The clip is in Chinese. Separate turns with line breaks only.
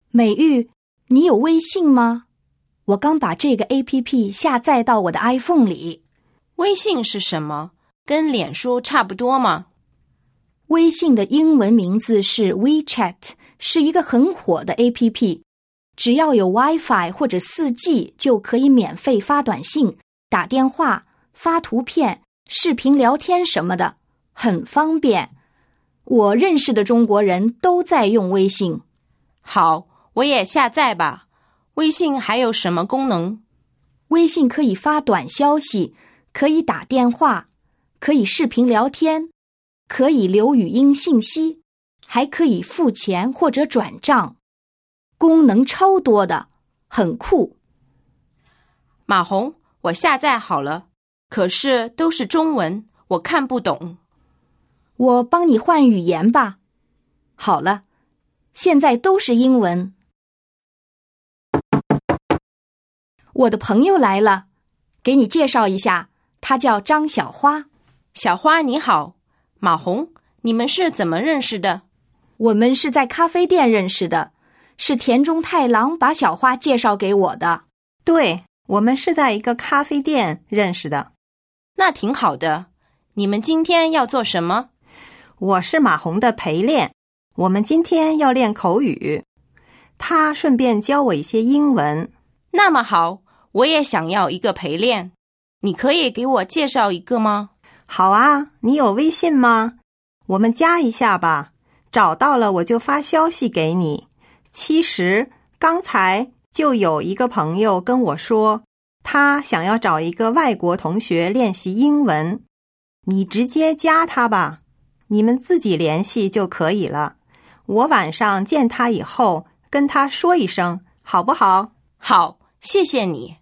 美玉，你有微信吗？我刚把这个 APP 下载到我的 iPhone 里。
微信是什么？跟脸书差不多吗？
微信的英文名字是 WeChat， 是一个很火的 APP。只要有 Wi-Fi 或者 4G 就可以免费发短信、打电话、发图片、视频聊天什么的，很方便。我认识的中国人都在用微信。
好，我也下载吧。微信还有什么功能？
微信可以发短消息，可以打电话，可以视频聊天，可以留语音信息，还可以付钱或者转账，功能超多的，很酷。
马红，我下载好了，可是都是中文，我看不懂。
我帮你换语言吧。好了，现在都是英文。我的朋友来了，给你介绍一下，他叫张小花。
小花你好。马红，你们是怎么认识的？
我们是在咖啡店认识的，是田中太郎把小花介绍给我的。
对，我们是在一个咖啡店认识的。
那挺好的。你们今天要做什么？
我是马红的陪练，我们今天要练口语。他顺便教我一些英文。
那么好，我也想要一个陪练。你可以给我介绍一个吗？
好啊，你有微信吗？我们加一下吧，找到了我就发消息给你。其实刚才就有一个朋友跟我说，他想要找一个外国同学练习英文。你直接加他吧，你们自己联系就可以了。我晚上见他以后跟他说一声，好不好？
好，谢谢你。